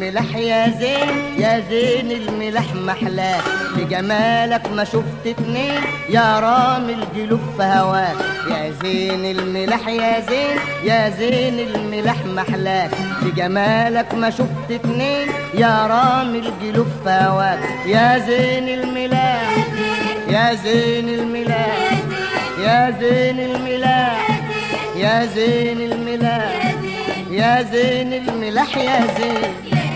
الملح يا زين يا زين الملح محلاك، لجمالك ما شفت اتنين يا رامي القلوب في هواك. يا زين الملح يا زين يا زين الملح محلاك، لجمالك ما شفت اتنين يا رامي القلوب في هواك. يا زين الملح يا زين الملح يا زين الملح يا زين الملح يا زين الملح يا زين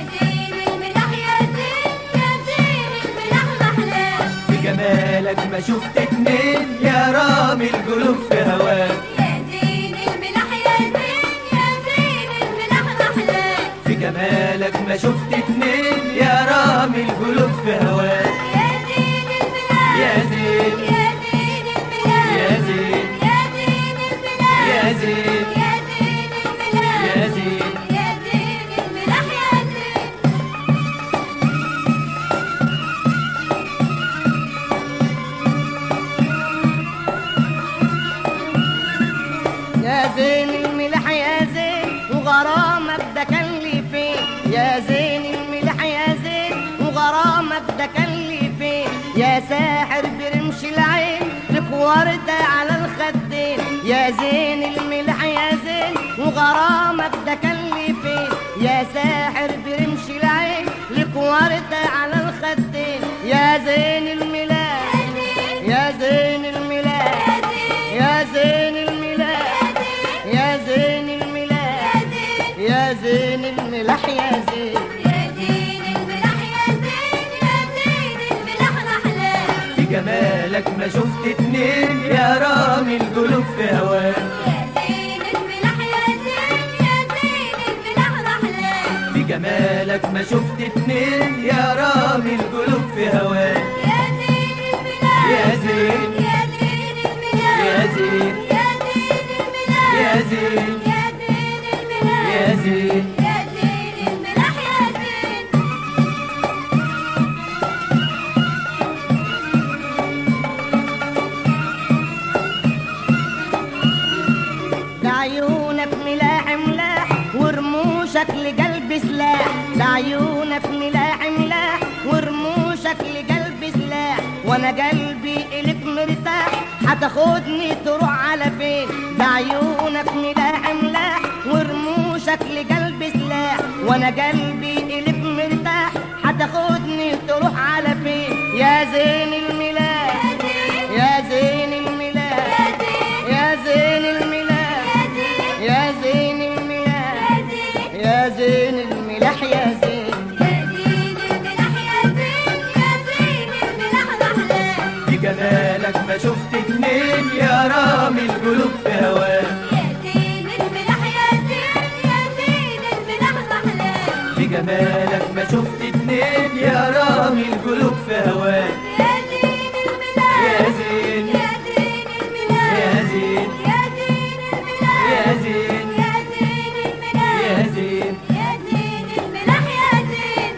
بجمالك ما شفت اتنين يا رامي القلوب في هواك. يا زين الملح يا زين يا زين الملح محلاك، بجمالك ما شفت اتنين يا رامي القلوب في هواك. يا زين الملح يا زين يا زين الملح يا زين يا زين الملح يا زين يا زين الملح يا زين يا زين الملح يا زين. يا زين الملح يا زين وغرامك ده كان لي فين. يا زين الملح يا زين وغرامك ده كان لي فين. يا ساحر برمش العين لك وردة على الخدين. يا زين الملح يا زين وغرامك ده كان لي فين. يا ساحر برمش العين لك وردة على الخدين. يا زين الملح يا زين الملح يا زين الملح يا زين الملح يا زين الملح يا زين يا زين الملح يا زين يا زين الملح محلاك، بجمالك ما شفت اتنين يا رامي القلوب في هواك. يا زين الملح يا زين يا زين الملح محلاك، بجمالك ما شفت اتنين يا رامي القلوب في هواك. يا زين الملح يا زين يا زين الملح يا زين يا زين الملح يا زين يا زين الملح يا زين يا زين الملح يا زين. ده عيونك ملاح ملاح ورموشك لقلب سلاح. ده عيونك ملاح ملاح ورموشك لقلب سلاح. وانا قلبي الك مرتاح هتاخدني تروح على فين. ده عيونك ملاح ملاح ورموشك لقلب سلاح. وانا قلبي الك مرتاح هتاخدني تروح على فين. يا زين الملاح يا زين الملاح يا زين الملاح يا زين الملاح يا زين الملاح يا زين يا زين الملح يا زين يا زين الملح محلاك، بجمالك ما شفت اتنين يا رامي القلوب في هواك. يا زين الملح يا زين يا زين الملح محلاك، بجمالك ما شفت اتنين يا رامي القلوب في هواك. يا زين الملح يا زين يا زين الملح يا زين يا زين الملح يا زين يا زين الملح يا زين يا زين الملح يا زين.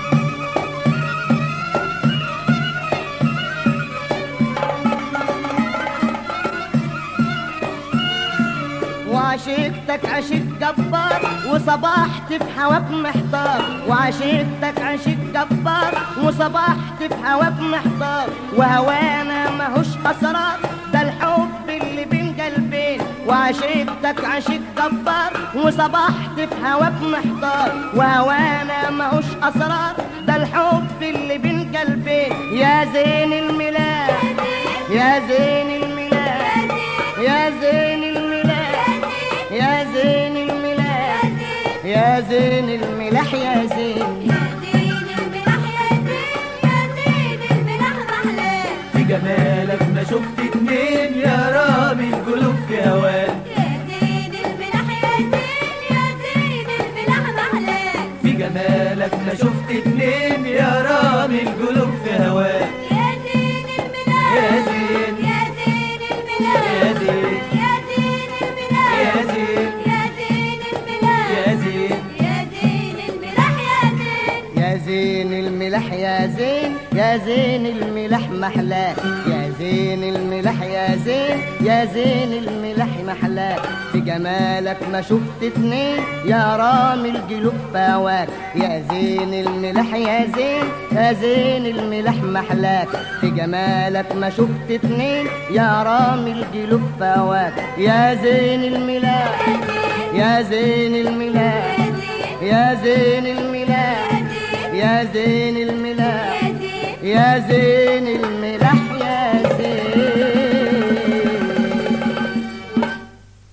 وعشقتك عشق جبار وصبحت في هواك محتار. وعشقتك عشق جبار وصبحت في هواك محتار. وهوانا ماهوش اسرار ده الحب اللي بين قلبين. وعشقتك عشق جبار وصبحت في هواك محتار. وهوانا ماهوش اسرار ده الحب اللي بين قلبين. يا زين الملاح يا زين الملاح يا زين الملاح يا زين الملاح يا زين الملاح يا زين يا زين الملح يا زين يا زين الملح محلاك، بجمالك ما شفت اتنين يا رامي القلوب في هواك. يا زين الملح يا زين يا زين الملح محلاك، بجمالك ما شفت اتنين يا رامي القلوب في هواك. يا زين الملح يا زين يا زين الملح يا زين يا زين الملح يا زين يا زين الملح يا زين يا زين الملح يا زين. يا زين الملح يا زين يا زين الملح محلاك. يا زين زين الملح يا زين يا زين الملح محلاك في جمالك ما شفت اتنين يا رامي القلوب فواك يا زين الملح يا زين يا زين الملح محلاك في جمالك ما شفت اتنين يا رامي القلوب فواك يا زين الملح يا زين الملح يا زين الملح يا زين الملح يا زين الملح